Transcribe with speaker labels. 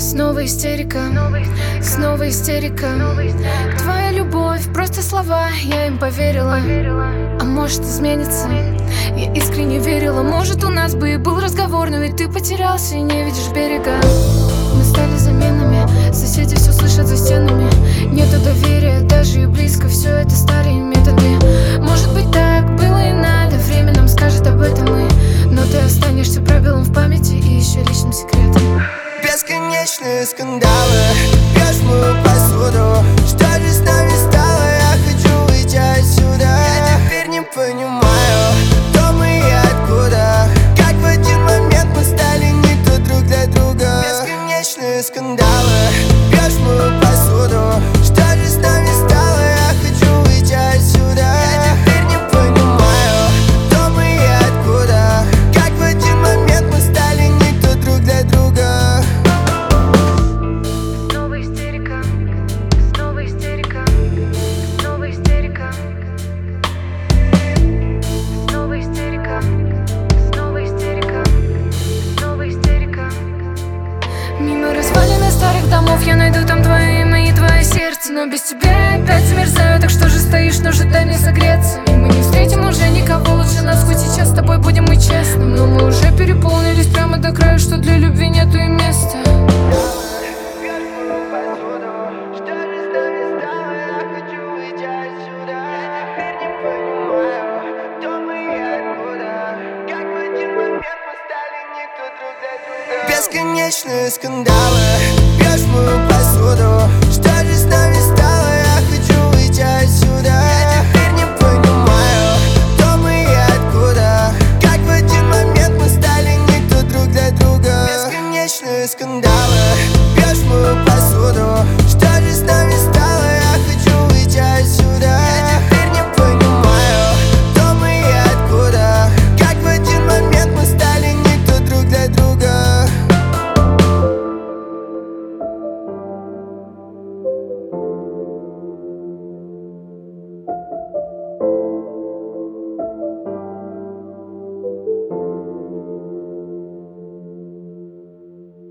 Speaker 1: Снова истерика, снова истерика. Твоя любовь, просто слова, я им поверила. А может изменится, я искренне верила. Может у нас бы и был разговор, но ведь ты потерялся и не видишь берега. Мы стали заменами, соседи все слышат за стенами. Нету доверия, даже и близко, все это старые методы. Может быть так было и надо, время нам скажет об этом и. Но ты останешься пробелом в памяти и еще личным секретом.
Speaker 2: Бесконечные скандалы, пьешь мою посуду. Что же с нами стало? Я хочу уйти отсюда. Я теперь не понимаю, кто мы и откуда. Как в один момент мы стали никто друг для друга. Бесконечные скандалы, пьешь мою посуду. Что же с нами стало? Я хочу уйти отсюда. Я теперь не понимаю, кто мы и откуда. Как в один момент мы стали никто друг для друга.
Speaker 1: Мимо развалины старых домов я найду там твое имя и твое сердце. Но без тебя я опять замерзаю, так что же стоишь, но же дай мне согреться. И мы не встретим уже никого лучше нас, хоть сейчас с тобой будем мы честны. Но мы уже переполнились прямо до края, что для любви нету и места.
Speaker 2: Бесконечные скандалы, пьешь мою посуду. Что же с нами